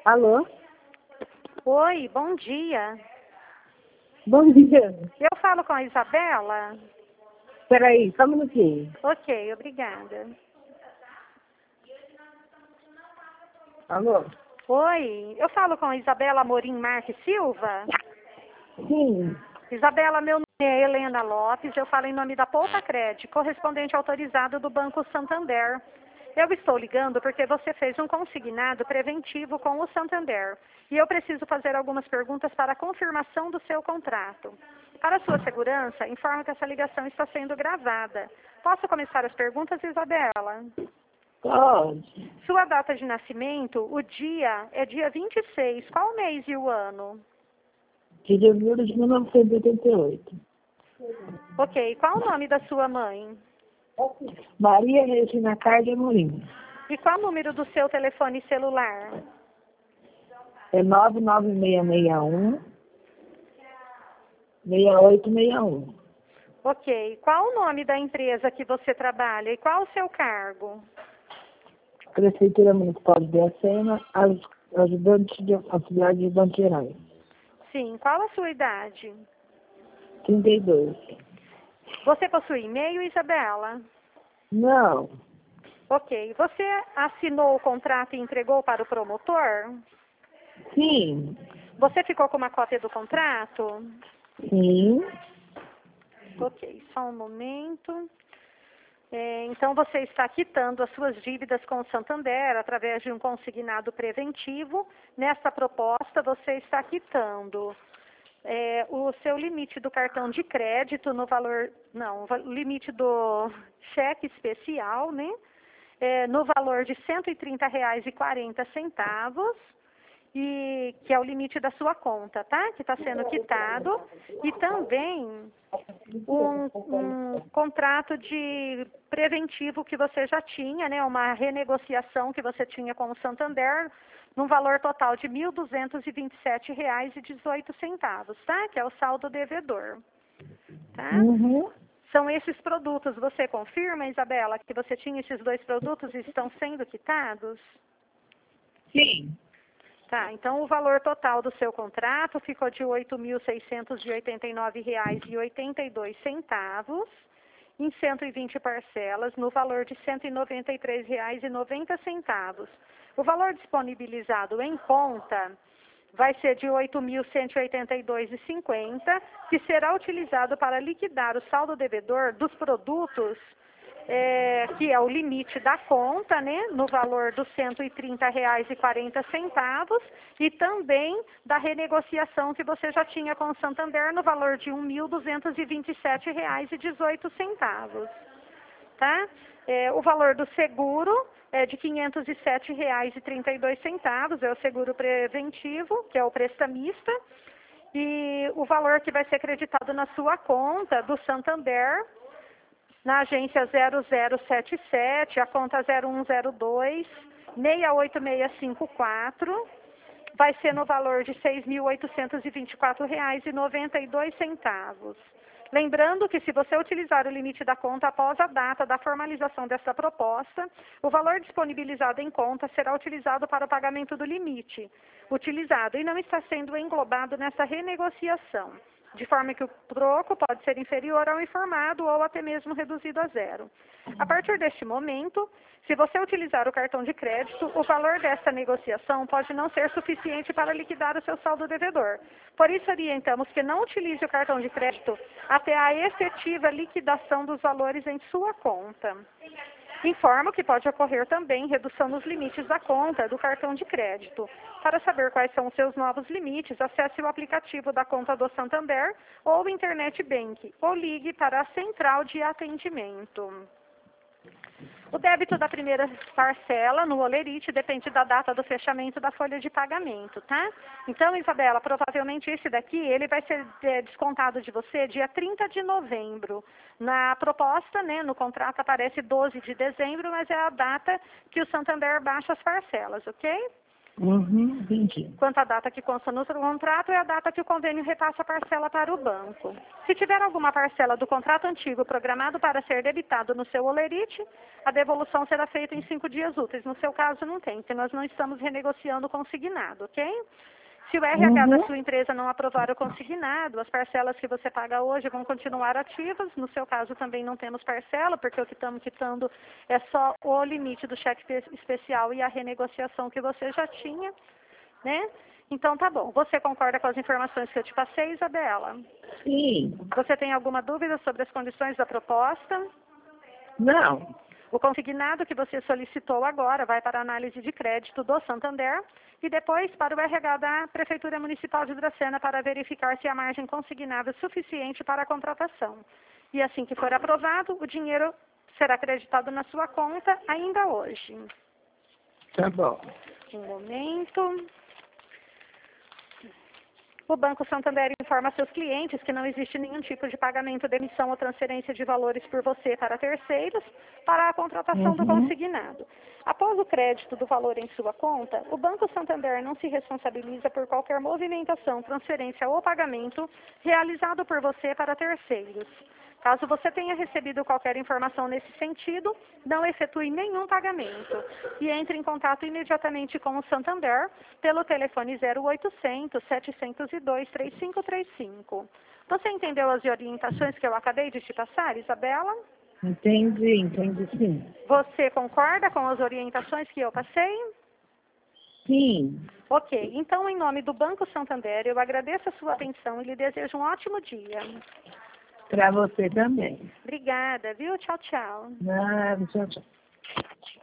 Alô? Oi, bom dia. Bom dia. Eu falo com a Isabela? Peraí, só um minutinho. Ok, obrigada. Alô? Oi, eu falo com a Isabela Amorim Marques Silva? Sim. Isabela, meu nome é Helena Lopes, eu falo em nome da Poupa Cred, correspondente autorizado do Banco Santander. Eu estou ligando porque você fez um consignado preventivo com o Santander e eu preciso fazer algumas perguntas para a confirmação do seu contrato. Para sua segurança, informo que essa ligação está sendo gravada. Posso começar as perguntas, Isabela? Pode. Sua data de nascimento, o dia é dia 26. Qual o mês e o ano? De janeiro de 1988. Ok, qual o nome da sua mãe? Maria Regina Carde Amorim. E qual o número do seu telefone celular? É 99661 6861. Ok, qual o nome da empresa que você trabalha e qual o seu cargo? Prefeitura Municipal de Dracena, ajudante de auxiliar de Banqueirais. Sim, qual a sua idade? 32. Você possui e-mail, Isabela? Não. Ok, você assinou o contrato e entregou para o promotor? Sim. Você ficou com uma cópia do contrato? Sim. Ok, só um momento. Então, você está quitando as suas dívidas com o Santander através de um consignado preventivo. Nessa proposta, você está quitando o seu limite do cartão de crédito no valor... Não, o limite do cheque especial, né? No valor de R$ 130,40, e que é o limite da sua conta, tá? Que está sendo quitado. E também um contrato de preventivo que você já tinha, né? Uma renegociação que você tinha com o Santander, num valor total de R$ 1.227,18, tá? Que é o saldo devedor, tá? Uhum. São esses produtos. Você confirma, Isabela, que você tinha esses dois produtos e estão sendo quitados? Sim. Tá, então o valor total do seu contrato ficou de R$ 8.689,82 em 120 parcelas, no valor de R$ 193,90. O valor disponibilizado em conta vai ser de R$ 8.182,50, que será utilizado para liquidar o saldo devedor dos produtos, que é o limite da conta, né, no valor dos R$ 130,40, e também da renegociação que você já tinha com o Santander no valor de R$ 1.227,18, tá? O valor do seguro é de R$ 507,32, é o seguro preventivo, que é o prestamista, e o valor que vai ser creditado na sua conta do Santander, na agência 0077, a conta 0102 68654, vai ser no valor de R$ 6.824,92. Lembrando que se você utilizar o limite da conta após a data da formalização dessa proposta, o valor disponibilizado em conta será utilizado para o pagamento do limite utilizado e não está sendo englobado nessa renegociação, de forma que o troco pode ser inferior ao informado ou até mesmo reduzido a zero. A partir deste momento, se você utilizar o cartão de crédito, o valor desta negociação pode não ser suficiente para liquidar o seu saldo devedor. Por isso, orientamos que não utilize o cartão de crédito até a efetiva liquidação dos valores em sua conta. Informo que pode ocorrer também redução nos limites da conta do cartão de crédito. Para saber quais são os seus novos limites, acesse o aplicativo da conta do Santander ou o Internet Bank, ou ligue para a central de atendimento. O débito da primeira parcela no Olerite depende da data do fechamento da folha de pagamento, tá? Então, Isabela, provavelmente esse daqui, ele vai ser descontado de você dia 30 de novembro. Na proposta, né, no contrato aparece 12 de dezembro, mas é a data que o Santander baixa as parcelas, ok? Entendi. Quanto à data que consta no contrato, é a data que o convênio repassa a parcela para o banco. Se tiver alguma parcela do contrato antigo programado para ser debitado no seu holerite, a devolução será feita em 5 dias úteis. No seu caso, não tem, porque nós não estamos renegociando o consignado, ok? Se o RH da sua empresa não aprovar o consignado, as parcelas que você paga hoje vão continuar ativas. No seu caso, também não temos parcela, porque o que estamos quitando é só o limite do cheque especial e a renegociação que você já tinha, né? Então, tá bom. Você concorda com as informações que eu te passei, Isabela? Sim. Você tem alguma dúvida sobre as condições da proposta? Não. O consignado que você solicitou agora vai para a análise de crédito do Santander e depois para o RH da Prefeitura Municipal de Dracena para verificar se a margem consignável é suficiente para a contratação. E assim que for aprovado, o dinheiro será acreditado na sua conta ainda hoje. Tá bom. Um momento. O Banco Santander informa seus clientes que não existe nenhum tipo de pagamento de emissão ou transferência de valores por você para terceiros para a contratação do consignado. Após o crédito do valor em sua conta, o Banco Santander não se responsabiliza por qualquer movimentação, transferência ou pagamento realizado por você para terceiros. Caso você tenha recebido qualquer informação nesse sentido, não efetue nenhum pagamento e entre em contato imediatamente com o Santander pelo telefone 0800 702 3535. Você entendeu as orientações que eu acabei de te passar, Isabela? Entendi sim. Você concorda com as orientações que eu passei? Sim. Ok, então em nome do Banco Santander, eu agradeço a sua atenção e lhe desejo um ótimo dia. Para você também. Obrigada, viu? Tchau, tchau. Nada, tchau, tchau.